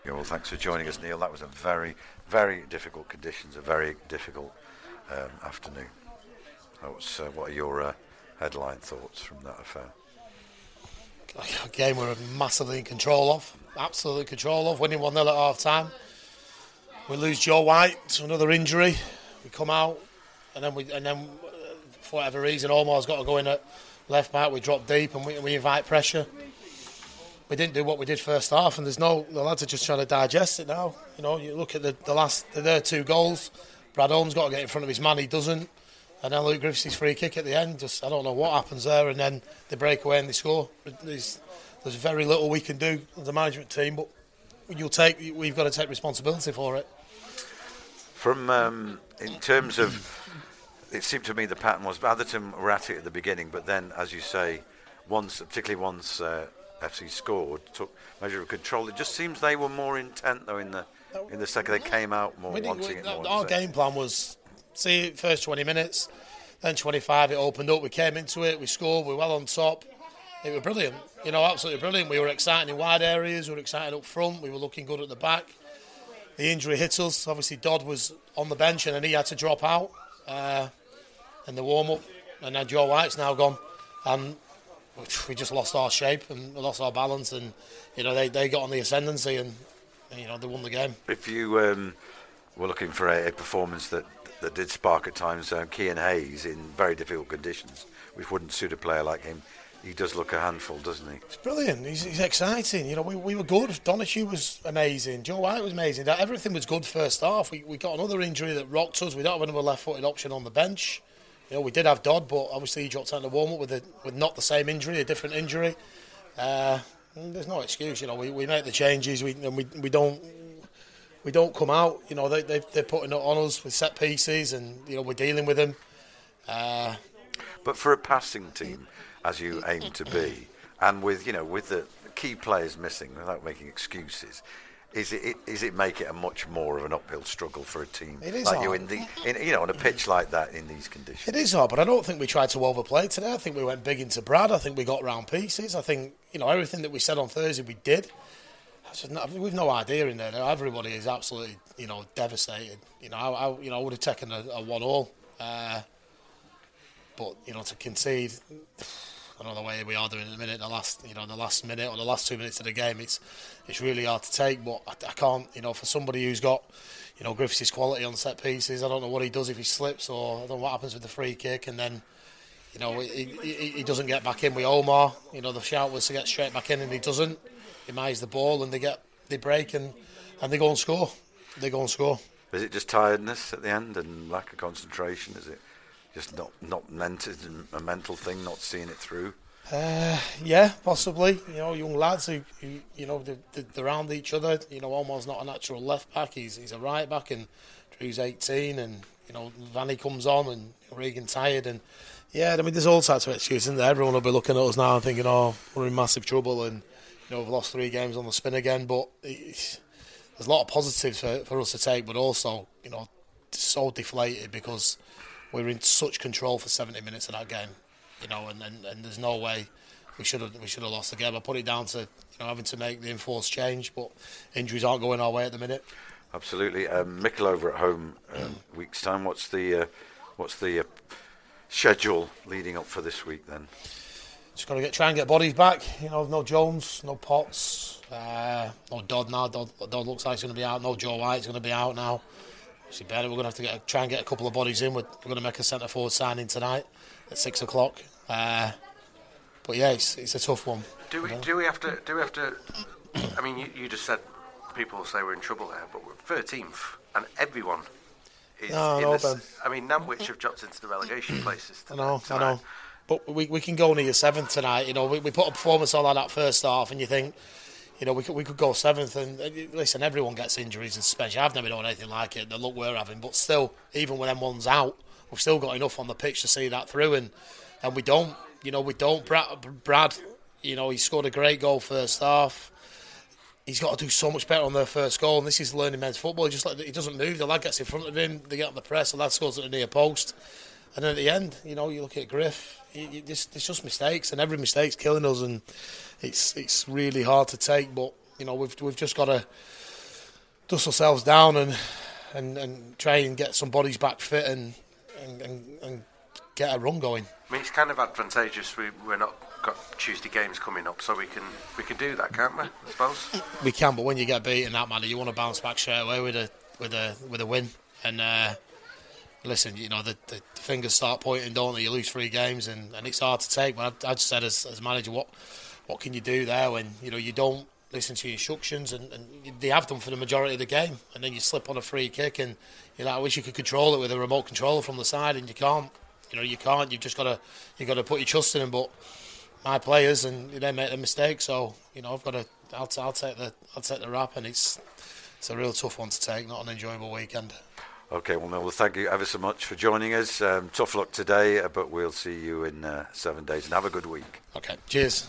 Yeah, well, thanks for joining us, Neil. That was a very, very difficult conditions, a very difficult afternoon. What are your headline thoughts from that affair? A game we're massively in control of, absolutely control of, winning 1-0 at half-time. We lose Joe White to another injury. We come out, and then for whatever reason, Omar's got to go in at left back. We drop deep and we invite pressure. We didn't do what we did first half, and the lads are just trying to digest it now. You know, you look at their 2 goals. Brad Holmes got to get in front of his man, he doesn't. And then Luke Griffiths' free kick at the end. I don't know what happens there, and then they break away and they score. There's very little we can do as a management team, but we've got to take responsibility for it. From in terms of, it seemed to me the pattern was Atherton were at it at the beginning, but then, as you say, particularly once FC scored, took measure of control. It just seems they were more intent though in the second. They came out more wanting it more. Our game plan was first 20 minutes, then 25 it opened up. We came into it, we scored, we were well on top. It was brilliant, absolutely brilliant. We were exciting in wide areas, we were excited up front, we were looking good at the back. The injury hit us. Obviously Dodd was on the bench and then he had to drop out in the warm-up, and then Joe White's now gone, and we just lost our shape and lost our balance, and they got on the ascendancy, and they won the game. If you were looking for a performance that did spark at times, Kean Hayes in very difficult conditions, which wouldn't suit a player like him, he does look a handful, doesn't he? It's brilliant. He's exciting. We were good. Donahue was amazing. Joe White was amazing. Everything was good first half. We got another injury that rocked us. We don't have another left-footed option on the bench. We did have Dodd, but obviously he dropped out in the warm-up with not the same injury, a different injury. There's no excuse. We make the changes. We don't come out. They're putting it on us with set pieces, and we're dealing with them. But for a passing team, as you aim to be, and with the key players missing, without making excuses, is it make it a much more of an uphill struggle for a team like hard. You on a pitch like that in these conditions? It is hard, but I don't think we tried to overplay today. I think we went big into Brad. I think we got round pieces. I think everything that we said on Thursday we did. We've no idea in there. Everybody is absolutely devastated. I would have taken a 1-1, but to concede. I don't know the way we are doing in a minute. The last minute or the last 2 minutes of the game, it's really hard to take. But I can't, for somebody who's got, Griffiths' quality on set pieces. I don't know what he does if he slips, or I don't know what happens with the free kick, and then, he doesn't get back in with Omar. The shout was to get straight back in, and he doesn't. He miles the ball, and they break, and they go and score. Is it just tiredness at the end and lack of concentration? Is it just not a mental thing, not seeing it through? Yeah, possibly. Young lads who they're around each other. Omar's not a natural left back. He's a right back, and Drew's 18, and Vanny comes on, and Regan tired, and there's all types of excuses, isn't there? Everyone will be looking at us now and thinking, we're in massive trouble, and we've lost 3 games on the spin again. But there's a lot of positives for us to take, but also so deflated because we were in such control for 70 minutes of that game, and there's no way we should have lost the game. I put it down to having to make the enforced change, but injuries aren't going our way at the minute. Absolutely. Mickle over at home, week's time. What's the schedule leading up for this week then? Just got to try and get bodies back. No Jones, no Potts, no Dodd now. Dodd looks like he's going to be out. No Joe White's going to be out now. We're going to have to try and get a couple of bodies in. We're going to make a centre forward signing tonight at 6 o'clock. But yeah, it's a tough one. Do we have to? I mean, you just said people will say we're in trouble there, but we're 13th, and everyone is. I mean, Nantwich have dropped into the relegation places. I know. But we can go near 7th tonight. We put a performance on that first half, and you think. We could go 7th, and listen, everyone gets injuries and suspension. I've never known anything like it, the luck we're having, but still, even when them one's out, we've still got enough on the pitch to see that through, and we don't, Brad, he scored a great goal first half. He's got to do so much better on their first goal, and this is learning men's football. He doesn't move, the lad gets in front of him, they get on the press, the lad scores at the near post, and then at the end, you look at Griff, it's just mistakes, and every mistake's killing us, and it's really hard to take, but we've just got to dust ourselves down and try and get some bodies back fit and get a run going. I mean, it's kind of advantageous. We're not got Tuesday games coming up, so we can do that, can't we? I suppose we can. But when you get beaten that manner, you want to bounce back straight away with a win. And listen, you know the fingers start pointing, don't they? You lose 3 games, and it's hard to take. But I just said as manager, what can you do there when you don't listen to your instructions, and they have done for the majority of the game, and then you slip on a free kick, and you're like, I wish you could control it with a remote controller from the side, and you can't. You can't. You've just got to put your trust in them. But my players, and they make a mistake, so I've got to. I'll take the rap, and it's a real tough one to take. Not an enjoyable weekend. Okay, well, Neil, thank you ever so much for joining us. Tough luck today, but we'll see you in 7 days, and have a good week. Okay, cheers.